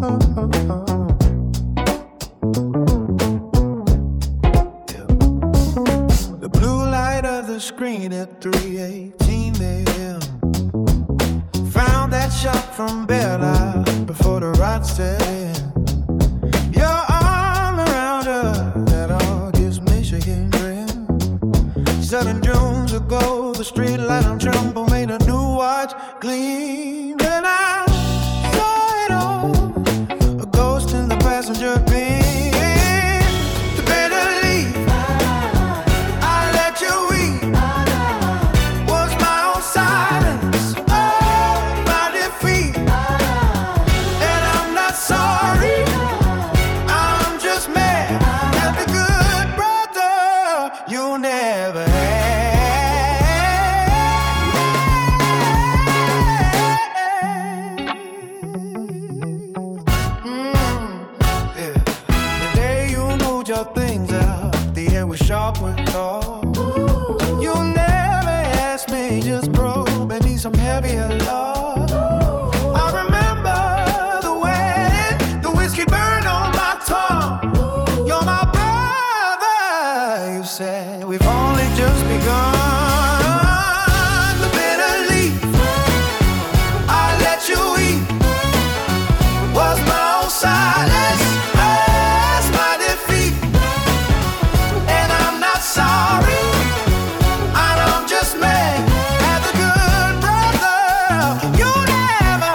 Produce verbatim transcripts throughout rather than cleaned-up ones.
The blue light of the screen at three eighteen a.m. Found that shot from Bella before the rot set in. Your arm around her, that August Michigan grin. Seven Junes ago, the street light on Trumbull made a new watch gleam. And I saw it all, a ghost in the passenger bin. The better leave, I let you weep. Was my own silence, oh, my defeat. And I'm not sorry, I'm just mad at the good brother you never had. Your things out, the air was sharp with call. You never asked me, just probe and need some heavier love. I remember the wedding, the whiskey burned on my tongue. You're my brother, you said, we've only just begun. The bitter leaf, I let you eat, was my own silence. Sorry, I'm just mad at the good brother you never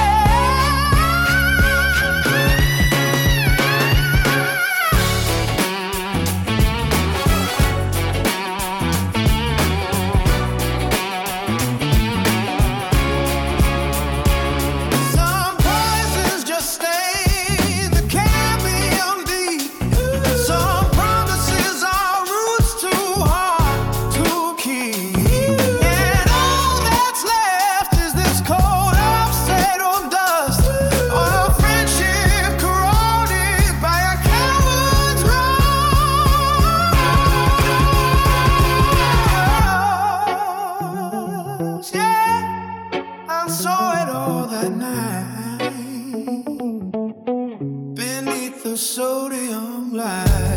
Some poisons just stay, they can't be unbeat. Some promises are roots too hard to keep. And all that's left is this cold unsettled dust on a friendship corroded by a coward's rose. Yeah, I saw it all that night beneath the sodium light.